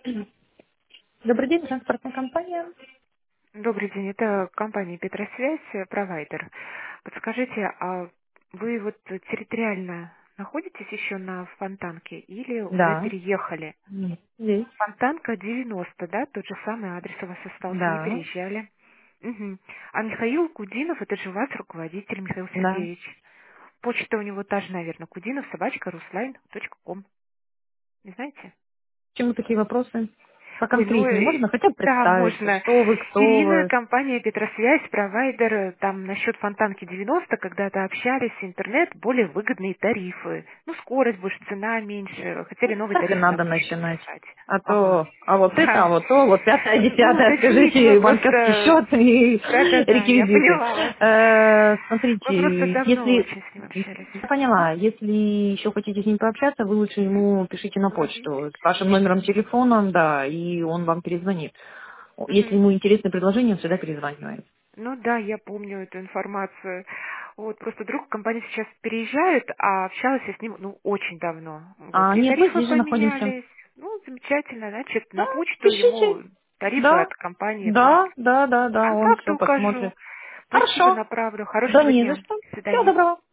Добрый день, транспортная компания. Добрый день, это компания Петросвязь, провайдер. Подскажите, а вы вот территориально находитесь еще на Фонтанке или уже Да. переехали? Здесь. Фонтанка 90, да? Тот же самый адрес у вас остался, не Да. переезжали. Мгм. А Михаил Кудинов, это же у вас руководитель, Михаил Да. Сергеевич. Почта у него та же, наверное, Кудинов, @rusline.com. Не знаете? Почему такие вопросы? Ой, ну Поконкретнее можно хотя бы да, представиться, можно. что вы, кто Ирина, вы. компания Петросвязь, провайдер, там насчет Фонтанки 90 когда-то общались, интернет, более выгодные тарифы. Ну, скорость больше, цена меньше. Хотели Ну, новый так и тариф на надо будущее начинать. подписать. А Ага. то, а вот это, а Да. вот то, вот пятое, Ну, десятое, уточнить мы скажите, банковский просто... счет и Да-да-да, я реквизиты. поняла вас. Мы просто Смотрите, давно если очень с ним общались. я поняла, если еще хотите с ним пообщаться, вы лучше ему пишите на почту с вашим номером телефона, да, и он вам перезвонит. Если Мгм. ему интересны предложения, он всегда перезванивает. Ну да, я помню эту информацию. Вот, просто друг компания сейчас переезжает, а общалась я с ним, ну, очень давно. Вот, А, и нет, мы тарифы здесь же находимся. поменялись. Ну, замечательно, значит, Да, на почту пишите. ему тарифы Да, от компании будут. да, да, да, да, он Контакты все укажу. посмотрит. Спасибо, Хорошо. направлю. Да Хорошего не за дня. что. До Всего свидания. доброго.